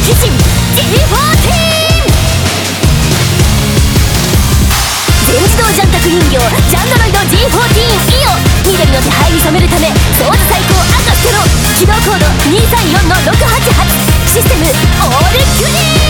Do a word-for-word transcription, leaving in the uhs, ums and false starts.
鬼神 ティーフォーティーン。 全自動ジャンタク人形ジャンドロイド ジーフォーティーン イオ、緑の手配に染めるためソード最高赤ステロ、起動コードにーさんよんのろくはちはち、システムオールキュリー。